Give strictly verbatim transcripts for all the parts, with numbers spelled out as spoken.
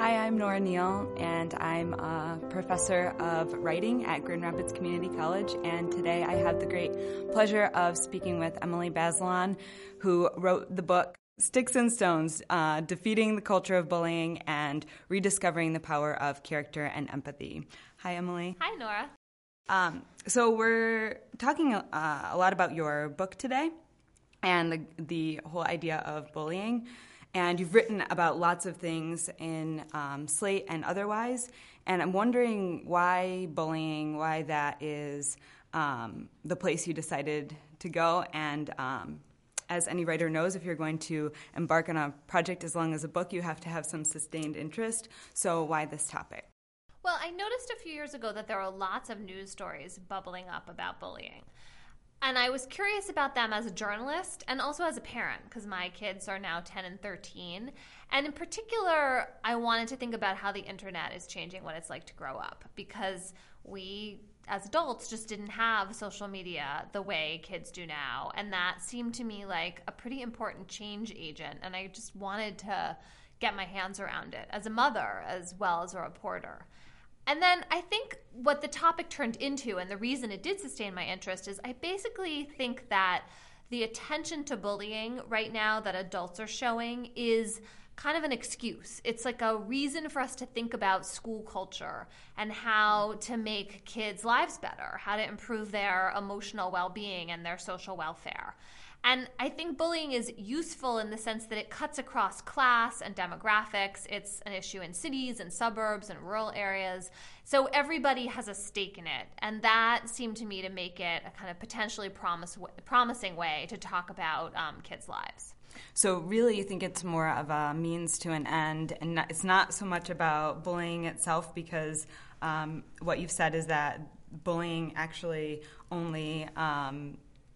Hi, I'm Nora Neal, and I'm a professor of writing at Grand Rapids Community College, and today I have the great pleasure of speaking with Emily Bazelon, who wrote the book Sticks and Stones, uh, Defeating the Culture of Bullying and Rediscovering the Power of Character and Empathy. Hi, Emily. Hi, Nora. Um, so we're talking uh, a lot about your book today and the, the whole idea of bullying. And you've written about lots of things in um, Slate and otherwise. And I'm wondering why bullying, why that is um, the place you decided to go. And um, as any writer knows, if you're going to embark on a project as long as a book, you have to have some sustained interest. So why this topic? Well, I noticed a few years ago that there were lots of news stories bubbling up about bullying. And I was curious about them as a journalist and also as a parent, because my kids are now ten and thirteen. And in particular, I wanted to think about how the internet is changing what it's like to grow up, because we as adults just didn't have social media the way kids do now. And that seemed to me like a pretty important change agent. And I just wanted to get my hands around it as a mother as well as a reporter. And then I think what the topic turned into, and the reason it did sustain my interest, is I basically think that the attention to bullying right now that adults are showing is kind of an excuse. It's like a reason for us to think about school culture and how to make kids' lives better, how to improve their emotional well-being and their social welfare. And I think bullying is useful in the sense that it cuts across class and demographics. It's an issue in cities and suburbs and rural areas. So everybody has a stake in it. And that seemed to me to make it a kind of potentially promise, promising way to talk about um, kids' lives. So really you think it's more of a means to an end, and not, it's not so much about bullying itself, because um, what you've said is that bullying actually only um,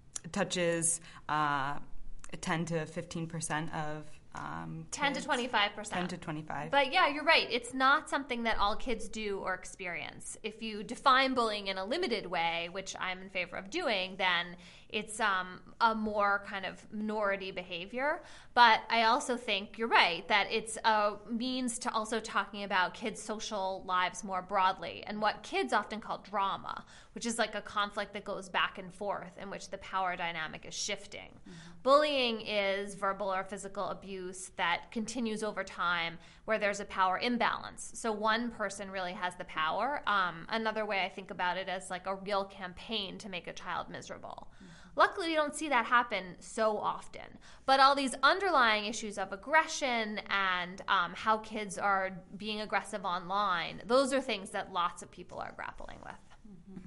touches uh, ten to fifteen percent of um, ten to twenty-five percent. ten to twenty-five. But yeah, you're right. It's not something that all kids do or experience. If you define bullying in a limited way, which I'm in favor of doing, then it's um, a more kind of minority behavior. But I also think you're right that it's a means to also talking about kids' social lives more broadly, and what kids often call drama, which is like a conflict that goes back and forth in which the power dynamic is shifting. Mm-hmm. Bullying is verbal or physical abuse that continues over time where there's a power imbalance. So one person really has the power. Um, another way I think about it as like a real campaign to make a child miserable. Mm-hmm. Luckily, we don't see that happen so often. But all these underlying issues of aggression and um, how kids are being aggressive online, those are things that lots of people are grappling with. Mm-hmm.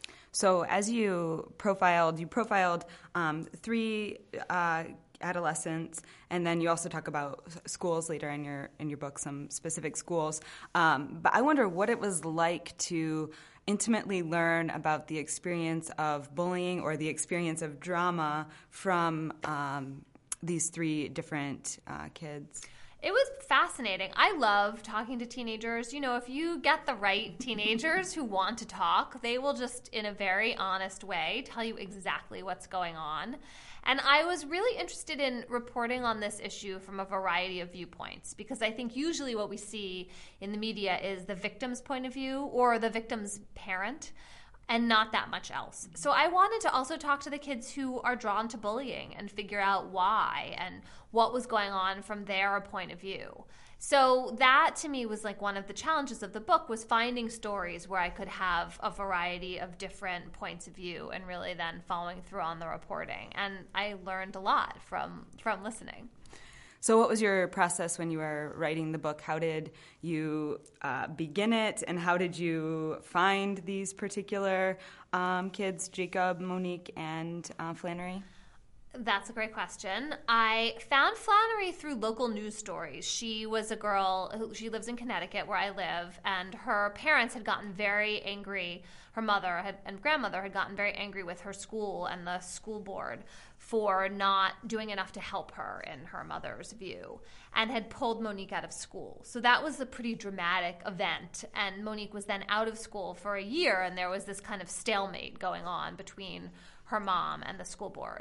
So as you profiled, you profiled um, three uh, adolescents, and then you also talk about schools later in your in your book, some specific schools. Um, but I wonder what it was like to intimately learn about the experience of bullying or the experience of drama from um, these three different uh, kids. It was fascinating. I love talking to teenagers. You know, if you get the right teenagers who want to talk, they will just, in a very honest way, tell you exactly what's going on. And I was really interested in reporting on this issue from a variety of viewpoints, because I think usually what we see in the media is the victim's point of view or the victim's parent, and not that much else. So I wanted to also talk to the kids who are drawn to bullying and figure out why and what was going on from their point of view. So that to me was like one of the challenges of the book, was finding stories where I could have a variety of different points of view and really then following through on the reporting. And I learned a lot from from listening. So what was your process when you were writing the book? How did you uh, begin it, and how did you find these particular um, kids, Jacob, Monique, and uh, Flannery? That's a great question. I found Flannery through local news stories. She was a girl who, she lives in Connecticut where I live, and her parents had gotten very angry. Her mother had, and grandmother had gotten very angry with her school and the school board for not doing enough to help her, in her mother's view, and had pulled Monique out of school. So that was a pretty dramatic event, and Monique was then out of school for a year, and there was this kind of stalemate going on between her mom and the school board.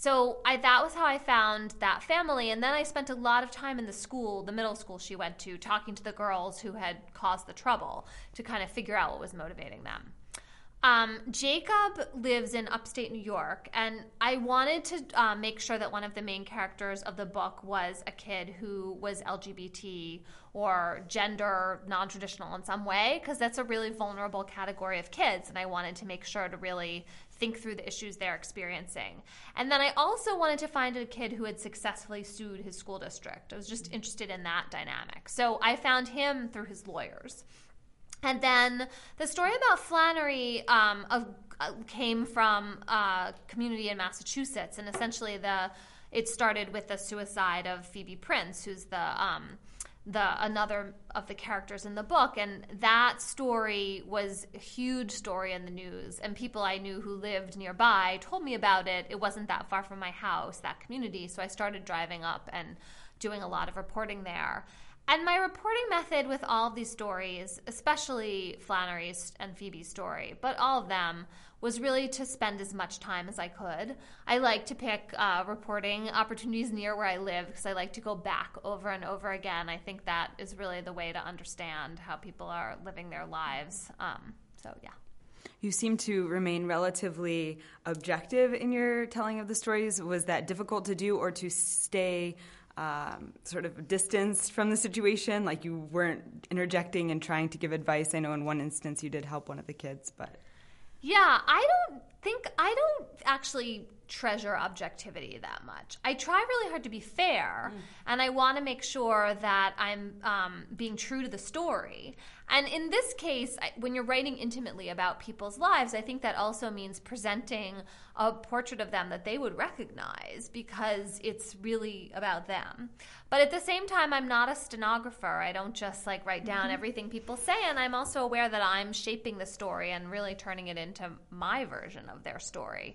So I, that was how I found that family. And then I spent a lot of time in the school, the middle school she went to, talking to the girls who had caused the trouble to kind of figure out what was motivating them. Um, Jacob lives in upstate New York, and I wanted to uh, make sure that one of the main characters of the book was a kid who was L G B T or gender non-traditional in some way, because that's a really vulnerable category of kids, and I wanted to make sure to really think through the issues they're experiencing. And then I also wanted to find a kid who had successfully sued his school district. I was just interested in that dynamic. So I found him through his lawyers. And then the story about Flannery um, uh, came from a community in Massachusetts, and essentially the it started with the suicide of Phoebe Prince, who's the um, the another of the characters in the book, and that story was a huge story in the news, and people I knew who lived nearby told me about it. It wasn't that far from my house, that community, so I started driving up and doing a lot of reporting there. And my reporting method with all of these stories, especially Flannery's and Phoebe's story, but all of them, was really to spend as much time as I could. I like to pick uh, reporting opportunities near where I live because I like to go back over and over again. I think that is really the way to understand how people are living their lives. Um, so, yeah. You seem to remain relatively objective in your telling of the stories. Was that difficult to do, or to stay Um, sort of distanced from the situation, like you weren't interjecting and trying to give advice? I know in one instance you did help one of the kids, but... Yeah, I don't think, I don't actually treasure objectivity that much. I try really hard to be fair, mm. and I want to make sure that I'm um, being true to the story. And in this case, I, when you're writing intimately about people's lives, I think that also means presenting a portrait of them that they would recognize, because it's really about them. But at the same time, I'm not a stenographer. I don't just like write down mm-hmm. everything people say, and I'm also aware that I'm shaping the story and really turning it into my version of their story.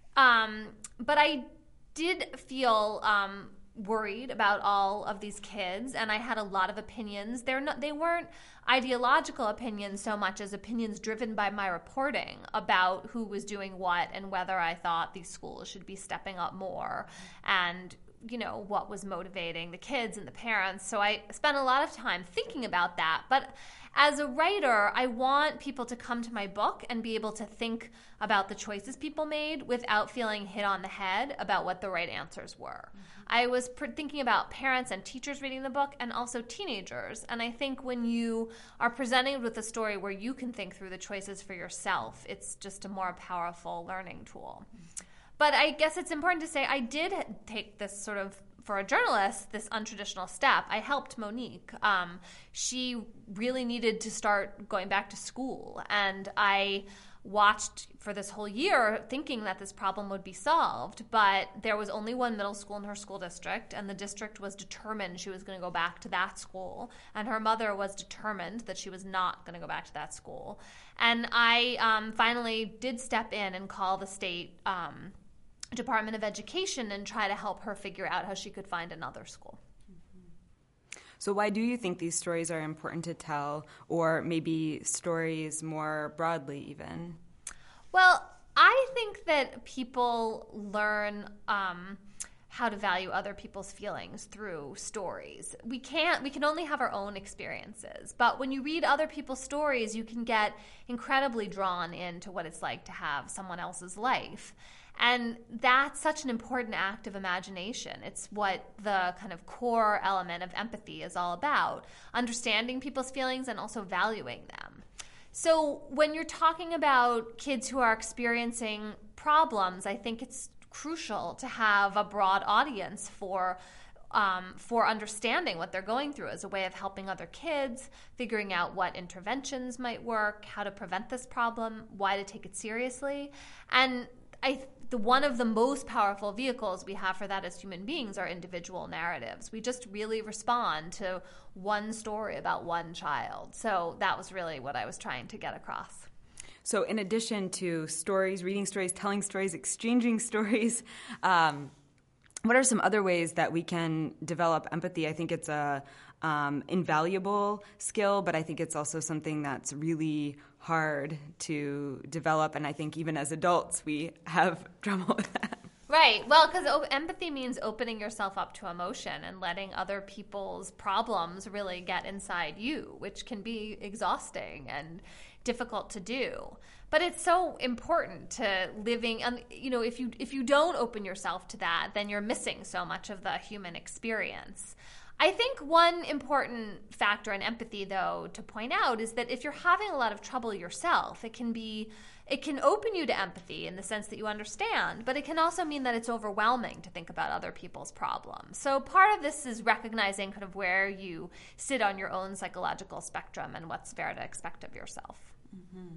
Um, but I did feel um, worried about all of these kids, and I had a lot of opinions. They're not, they weren't ideological opinions so much as opinions driven by my reporting about who was doing what and whether I thought these schools should be stepping up more, and you know, what was motivating the kids and the parents. So I spent a lot of time thinking about that. But as a writer, I want people to come to my book and be able to think about the choices people made without feeling hit on the head about what the right answers were. Mm-hmm. I was pr- thinking about parents and teachers reading the book, and also teenagers. And I think when you are presented with a story where you can think through the choices for yourself, it's just a more powerful learning tool. Mm-hmm. But I guess it's important to say I did take this sort of, for a journalist, this untraditional step. I helped Monique. Um, she really needed to start going back to school. And I watched for this whole year thinking that this problem would be solved. But there was only one middle school in her school district, and the district was determined she was going to go back to that school. And her mother was determined that she was not going to go back to that school. And I um, finally did step in and call the state um Department of Education and try to help her figure out how she could find another school. So why do you think these stories are important to tell, or maybe stories more broadly even? Well, I think that people learn um, how to value other people's feelings through stories. We can't, we can only have our own experiences. But when you read other people's stories, you can get incredibly drawn into what it's like to have someone else's life. And that's such an important act of imagination. It's what the kind of core element of empathy is all about, understanding people's feelings and also valuing them. So when you're talking about kids who are experiencing problems, I think it's crucial to have a broad audience for Um, for understanding what they're going through as a way of helping other kids, figuring out what interventions might work, how to prevent this problem, why to take it seriously. And I the one of the most powerful vehicles we have for that as human beings are individual narratives. We just really respond to one story about one child. So that was really what I was trying to get across. So in addition to stories, reading stories, telling stories, exchanging stories, um, what are some other ways that we can develop empathy? I think it's a um, invaluable skill, but I think it's also something that's really hard to develop, and I think even as adults we have trouble with that. Right. Well, because o- empathy means opening yourself up to emotion and letting other people's problems really get inside you, which can be exhausting and difficult to do. But it's so important to living, and you know, if you if you don't open yourself to that, then you're missing so much of the human experience. I think one important factor in empathy, though, to point out is that if you're having a lot of trouble yourself, it can be it can open you to empathy in the sense that you understand, but it can also mean that it's overwhelming to think about other people's problems. So part of this is recognizing kind of where you sit on your own psychological spectrum and what's fair to expect of yourself. Mm-hmm.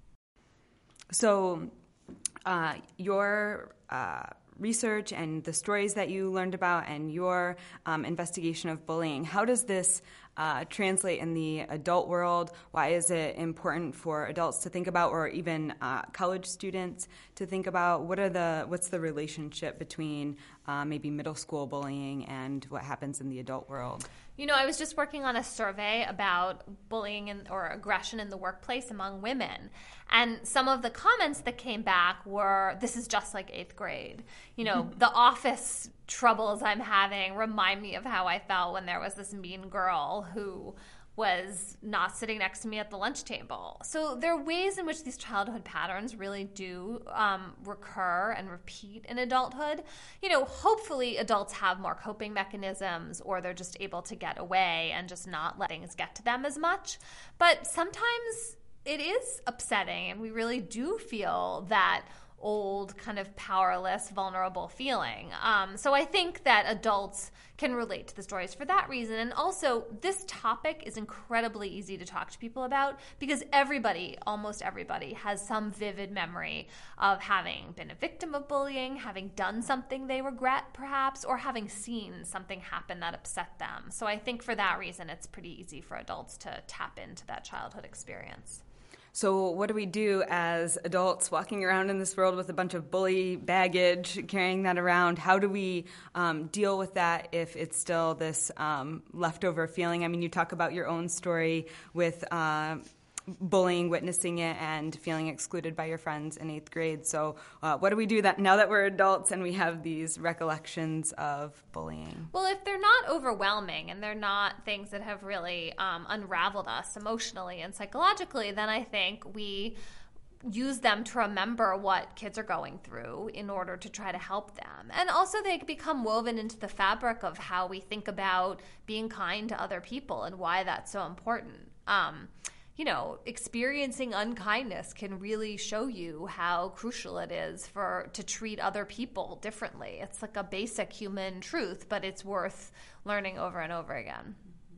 So uh, your uh, research and the stories that you learned about and your um, investigation of bullying, how does this uh, translate in the adult world? Why is it important for adults to think about, or even uh, college students to think about? What are the what's the relationship between uh, maybe middle school bullying and what happens in the adult world? You know, I was just working on a survey about bullying and, or aggression in the workplace among women. And some of the comments that came back were, this is just like eighth grade. You know, the office troubles I'm having remind me of how I felt when there was this mean girl who was not sitting next to me at the lunch table. So there are ways in which these childhood patterns really do um, recur and repeat in adulthood. You know, hopefully adults have more coping mechanisms, or they're just able to get away and just not let things get to them as much. But sometimes it is upsetting, and we really do feel that old, kind of powerless, vulnerable feeling. Um, so I think that adults can relate to the stories for that reason. And also, this topic is incredibly easy to talk to people about because everybody, almost everybody, has some vivid memory of having been a victim of bullying, having done something they regret, perhaps, or having seen something happen that upset them. So I think for that reason, it's pretty easy for adults to tap into that childhood experience. So what do we do as adults walking around in this world with a bunch of bully baggage, carrying that around? How do we um, deal with that if it's still this um, leftover feeling? I mean, you talk about your own story with uh, bullying, witnessing it, and feeling excluded by your friends in eighth grade. So uh, what do we do that now that we're adults and we have these recollections of bullying? Well, if they're not overwhelming and they're not things that have really um, unraveled us emotionally and psychologically, then I think we use them to remember what kids are going through in order to try to help them. And also they become woven into the fabric of how we think about being kind to other people and why that's so important. Um, you know, experiencing unkindness can really show you how crucial it is for to treat other people differently. It's like a basic human truth, but it's worth learning over and over again.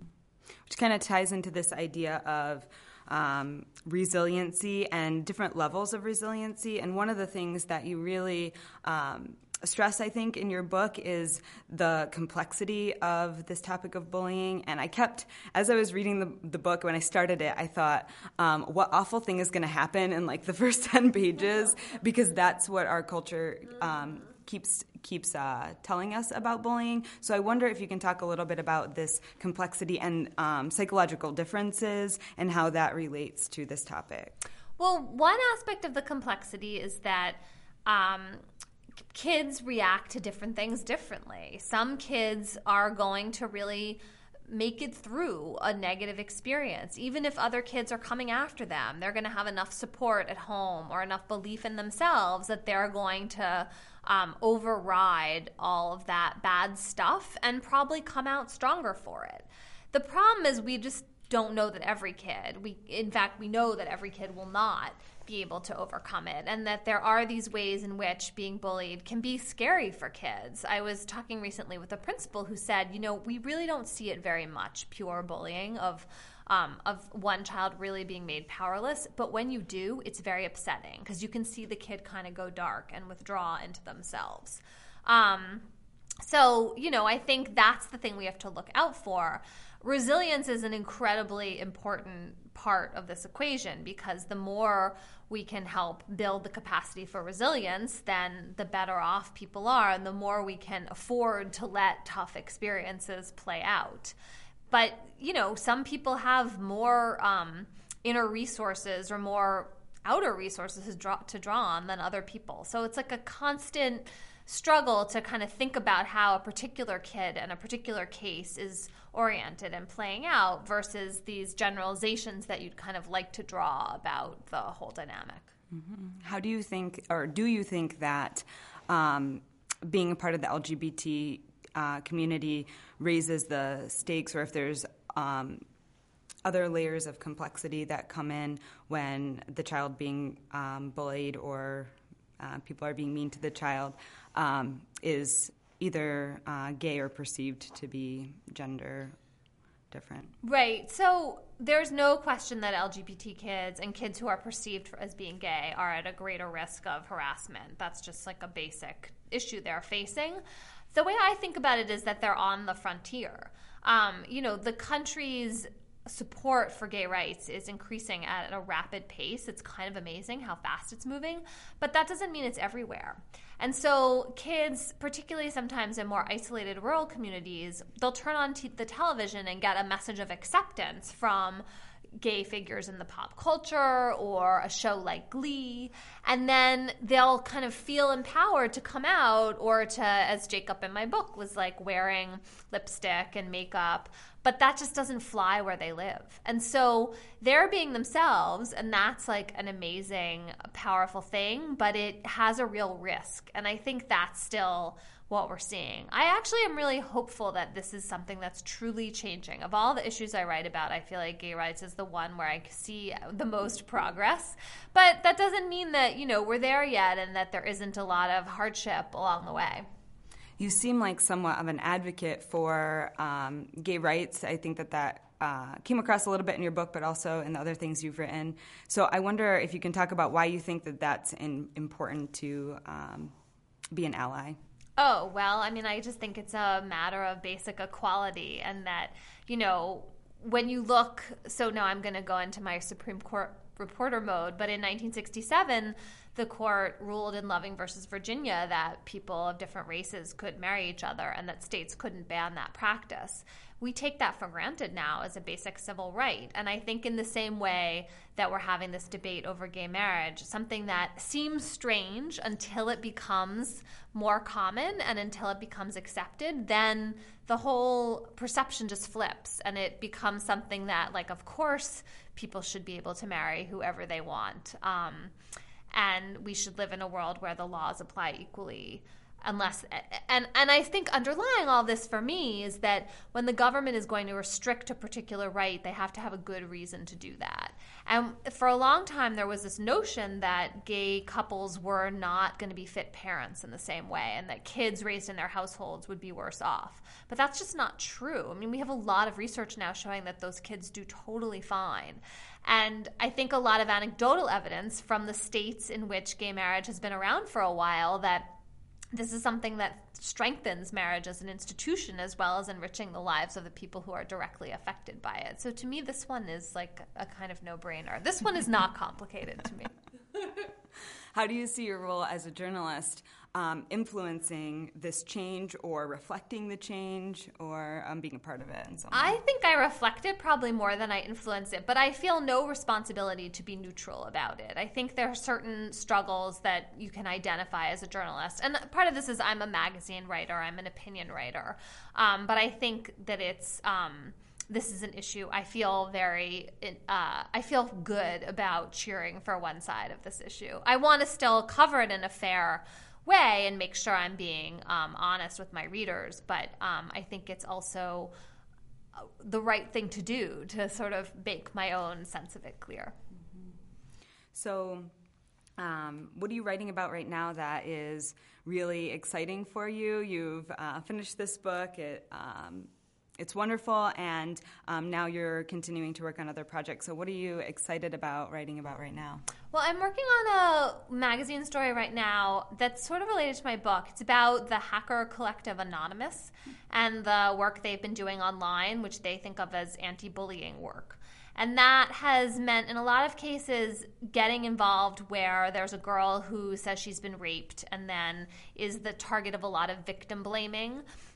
Which kind of ties into this idea of um, resiliency and different levels of resiliency. And one of the things that you really um, stress, I think, in your book is the complexity of this topic of bullying. And I kept, as I was reading the, the book, when I started it, I thought, um, what awful thing is going to happen in like the first ten pages? Because that's what our culture um, keeps keeps uh, telling us about bullying. So I wonder if you can talk a little bit about this complexity and um, psychological differences and how that relates to this topic. Well, one aspect of the complexity is that um, kids react to different things differently. Some kids are going to really make it through a negative experience. Even if other kids are coming after them, they're going to have enough support at home or enough belief in themselves that they're going to um, override all of that bad stuff and probably come out stronger for it. The problem is we just don't know that every kid, we in fact, we know that every kid will not be able to overcome it, and that there are these ways in which being bullied can be scary for kids. I was talking recently with a principal who said, you know, we really don't see it very much, pure bullying of um, of one child really being made powerless, but when you do, it's very upsetting because you can see the kid kind of go dark and withdraw into themselves. Um, so, you know, I think that's the thing we have to look out for. Resilience is an incredibly important part of this equation because the more we can help build the capacity for resilience, then the better off people are and the more we can afford to let tough experiences play out. But, you know, some people have more um, inner resources or more outer resources to draw, to draw on than other people. So it's like a constant struggle to kind of think about how a particular kid and a particular case is oriented and playing out versus these generalizations that you'd kind of like to draw about the whole dynamic. Mm-hmm. How do you think, or do you think that um, being a part of the L G B T uh, community raises the stakes, or if there's um, other layers of complexity that come in when the child being um, bullied or uh, people are being mean to the child um, is either uh, gay or perceived to be gender different? Right. So there's no question that L G B T kids and kids who are perceived as being gay are at a greater risk of harassment. That's just like a basic issue they're facing. The way I think about it is that they're on the frontier. Um, you know, the country's support for gay rights is increasing at a rapid pace. It's kind of amazing how fast it's moving, but that doesn't mean it's everywhere. And so kids, particularly sometimes in more isolated rural communities, they'll turn on t- the television and get a message of acceptance from gay figures in the pop culture or a show like Glee, and then they'll kind of feel empowered to come out or to, as Jacob in my book was like, wearing lipstick and makeup, but that just doesn't fly where they live. And so they're being themselves, and that's like an amazing, powerful thing, but it has a real risk. And I think that's still what we're seeing. I actually am really hopeful that this is something that's truly changing. Of all the issues I write about, I feel like gay rights is the one where I see the most progress. But that doesn't mean that, you know, we're there yet and that there isn't a lot of hardship along the way. You seem like somewhat of an advocate for um, gay rights. I think that that uh, came across a little bit in your book, but also in the other things you've written. So I wonder if you can talk about why you think that that's in, important to um, be an ally. Oh, well, I mean, I just think it's a matter of basic equality, and that, you know, when you look, so now I'm going to go into my Supreme Court reporter mode, but in nineteen sixty-seven, the court ruled in Loving versus Virginia that people of different races could marry each other and that states couldn't ban that practice. We take that for granted now as a basic civil right. And I think in the same way that we're having this debate over gay marriage, something that seems strange until it becomes more common and until it becomes accepted, then the whole perception just flips and it becomes something that, like, of course, people should be able to marry whoever they want. Um, and we should live in a world where the laws apply equally. Unless, and, and I think underlying all this for me is that when the government is going to restrict a particular right, they have to have a good reason to do that. And for a long time, there was this notion that gay couples were not going to be fit parents in the same way, and that kids raised in their households would be worse off. But that's just not true. I mean, we have a lot of research now showing that those kids do totally fine. And I think a lot of anecdotal evidence from the states in which gay marriage has been around for a while that this is something that strengthens marriage as an institution as well as enriching the lives of the people who are directly affected by it. So to me, this one is like a kind of no-brainer. This one is not complicated to me. How do you see your role as a journalist um, influencing this change or reflecting the change or um, being a part of it? In some way? I think I reflect it probably more than I influence it, but I feel no responsibility to be neutral about it. I think there are certain struggles that you can identify as a journalist. And part of this is I'm a magazine writer, I'm an opinion writer. Um, but I think that it's... Um, this is an issue. I feel very, uh, I feel good about cheering for one side of this issue. I want to still cover it in a fair way and make sure I'm being um, honest with my readers, but um, I think it's also the right thing to do to sort of make my own sense of it clear. Mm-hmm. So um, what are you writing about right now that is really exciting for you? You've uh, finished this book. It um, It's wonderful, and um, now you're continuing to work on other projects. So what are you excited about writing about right now? Well, I'm working on a magazine story right now that's sort of related to my book. It's about the hacker collective Anonymous and the work they've been doing online, which they think of as anti-bullying work. And that has meant, in a lot of cases, getting involved where there's a girl who says she's been raped and then is the target of a lot of victim blaming.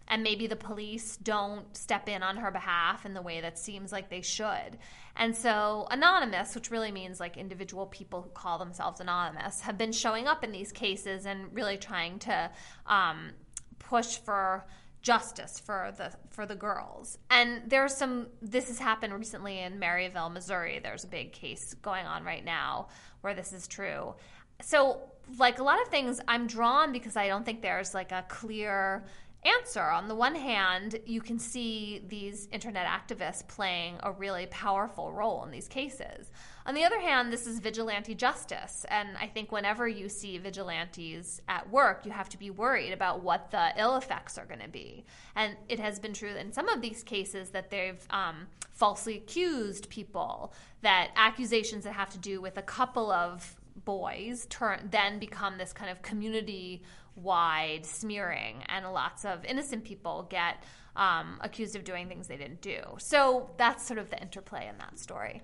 and maybe the police don't step in on her behalf in the way that seems like they should. And so anonymous, which really means like individual people who call themselves anonymous, have been showing up in these cases and really trying to um, push for justice for the for the girls. And there's some, this has happened recently in Maryville, Missouri. There's a big case going on right now where this is true. So like a lot of things, I'm drawn because I don't think there's like a clear answer. On the one hand, you can see these internet activists playing a really powerful role in these cases. On the other hand, this is vigilante justice, and I think whenever you see vigilantes at work, you have to be worried about what the ill effects are going to be. And it has been true in some of these cases that they've um, falsely accused people, that accusations that have to do with a couple of boys turn then become this kind of community-wide smearing, and lots of innocent people get um, accused of doing things they didn't do. So that's sort of the interplay in that story.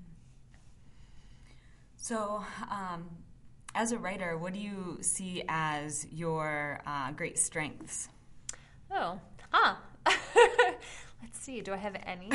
So um, as a writer, what do you see as your uh, great strengths? Oh, huh. Let's see. Do I have any?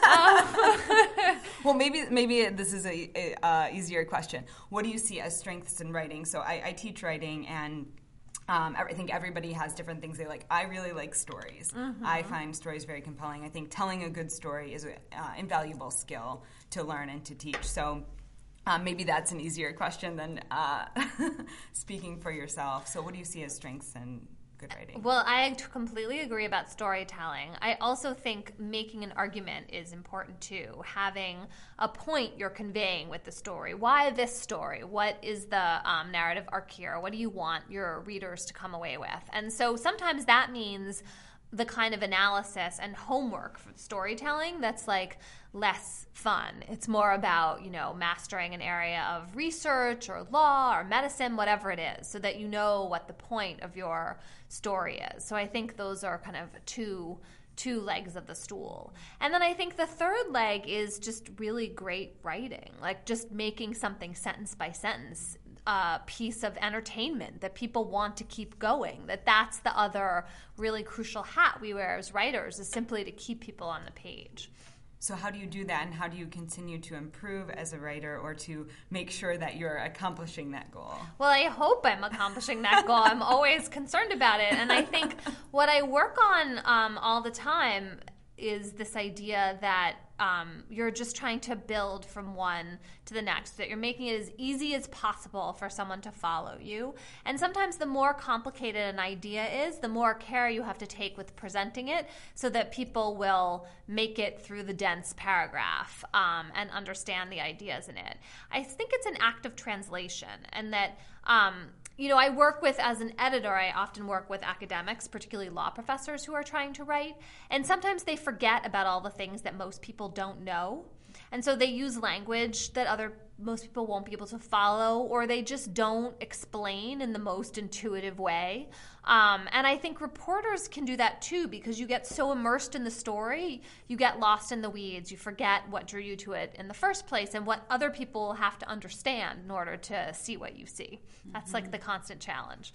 um, well, maybe maybe this is a, a uh, easier question. What do you see as strengths in writing? So I, I teach writing, and um, I think everybody has different things they like. I really like stories. Mm-hmm. I find stories very compelling. I think telling a good story is an uh, invaluable skill to learn and to teach. So um, maybe that's an easier question than uh, speaking for yourself. So what do you see as strengths in good writing? Well, I completely agree about storytelling. I also think making an argument is important too. Having a point you're conveying with the story. Why this story? What is the um, narrative arc here? What do you want your readers to come away with? And so sometimes that means the kind of analysis and homework for storytelling that's like less fun. It's more about, you know, mastering an area of research or law or medicine, whatever it is, so that you know what the point of your story is. So I think those are kind of two two legs of the stool. And then I think the third leg is just really great writing, like just making something sentence by sentence a piece of entertainment that people want to keep going, that that's the other really crucial hat we wear as writers, is simply to keep people on the page. So how do you do that, and how do you continue to improve as a writer, or to make sure that you're accomplishing that goal? Well, I hope I'm accomplishing that goal. I'm always concerned about it. And I think what I work on um, all the time is this idea that um, you're just trying to build from one to the next, that you're making it as easy as possible for someone to follow you. And sometimes the more complicated an idea is, the more care you have to take with presenting it so that people will make it through the dense paragraph um, and understand the ideas in it. I think it's an act of translation, and that um, you know, I work with, as an editor, I often work with academics, particularly law professors who are trying to write, and sometimes they forget about all the things that most people don't know. And so they use language that other most people won't be able to follow, or they just don't explain in the most intuitive way. Um, and I think reporters can do that too, because you get so immersed in the story, you get lost in the weeds, you forget what drew you to it in the first place and what other people have to understand in order to see what you see. That's mm-hmm. like the constant challenge.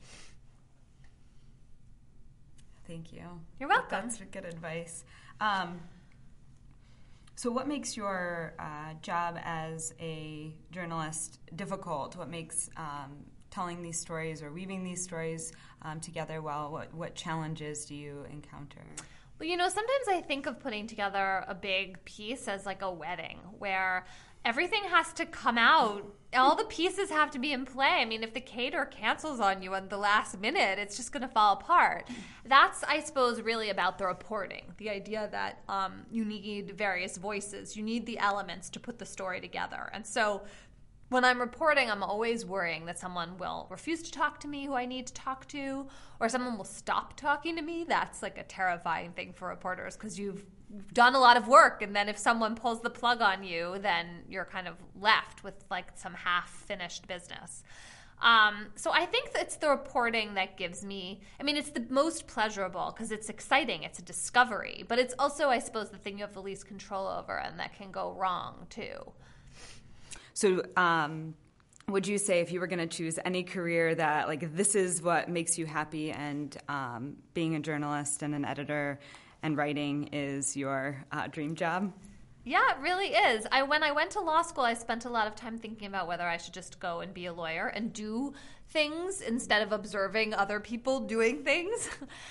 Thank you. You're welcome. That's good advice. Um, So what makes your uh, job as a journalist difficult? What makes um, telling these stories or weaving these stories um, together well? What, what challenges do you encounter? Well, you know, sometimes I think of putting together a big piece as like a wedding, where everything has to come out. All the pieces have to be in play. I mean, if the caterer cancels on you at the last minute, it's just going to fall apart. That's, I suppose, really about the reporting. The idea that um, you need various voices. You need the elements to put the story together. And so when I'm reporting, I'm always worrying that someone will refuse to talk to me who I need to talk to, or someone will stop talking to me. That's like a terrifying thing for reporters, because you've done a lot of work, and then if someone pulls the plug on you, then you're kind of left with like some half-finished business. Um, so I think it's the reporting that gives me, I mean, it's the most pleasurable because it's exciting, it's a discovery, but it's also, I suppose, the thing you have the least control over and that can go wrong too. So um, would you say if you were going to choose any career that, like, this is what makes you happy, and um, being a journalist and an editor and writing is your uh, dream job? Yeah, it really is. I when I went to law school, I spent a lot of time thinking about whether I should just go and be a lawyer and do things instead of observing other people doing things.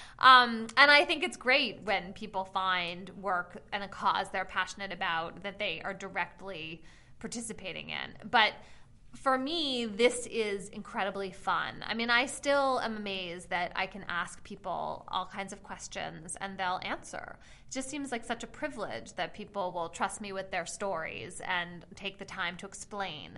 um, and I think it's great when people find work and a cause they're passionate about that they are directly participating in. But for me, this is incredibly fun. I mean, I still am amazed that I can ask people all kinds of questions and they'll answer. It just seems like such a privilege that people will trust me with their stories and take the time to explain.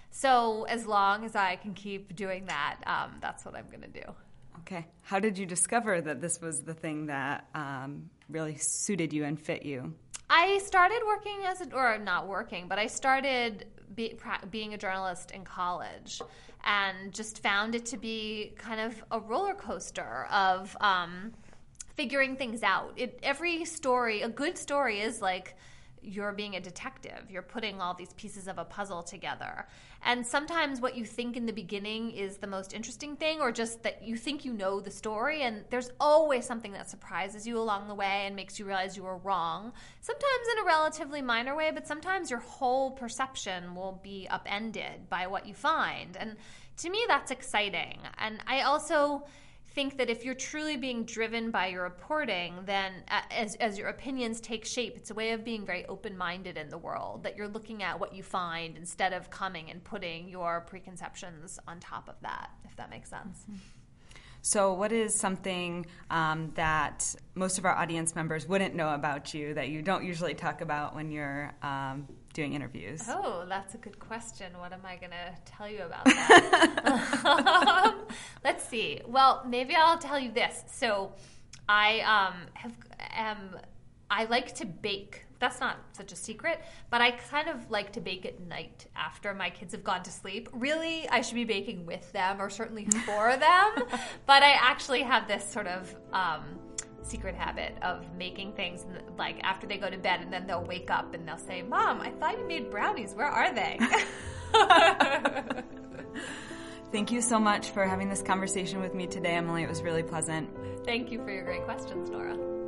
So as long as I can keep doing that, um, that's what I'm going to do. Okay. How did you discover that this was the thing that um, really suited you and fit you? I started working as a, or not working, but I started be, pra- being a journalist in college and just found it to be kind of a roller coaster of um, figuring things out. It, every story, a good story is like you're being a detective. You're putting all these pieces of a puzzle together. And sometimes what you think in the beginning is the most interesting thing, or just that you think you know the story, and there's always something that surprises you along the way and makes you realize you were wrong. Sometimes in a relatively minor way, but sometimes your whole perception will be upended by what you find. And to me, that's exciting. And I also think that if you're truly being driven by your reporting, then as, as your opinions take shape, it's a way of being very open-minded in the world, that you're looking at what you find instead of coming and putting your preconceptions on top of that, if that makes sense. Mm-hmm. So what is something um, that most of our audience members wouldn't know about you that you don't usually talk about when you're um, doing interviews? Oh, that's a good question. What am I going to tell you about that? um, let's see. Well, maybe I'll tell you this. So I um, have am I like to bake. That's not such a secret, but I kind of like to bake at night after my kids have gone to sleep. Really, I should be baking with them or certainly for them, but I actually have this sort of um, secret habit of making things like after they go to bed, and then they'll wake up and they'll say, "Mom, I thought you made brownies. Where are they?" Thank you so much for having this conversation with me today, Emily. It was really pleasant. Thank you for your great questions, Nora.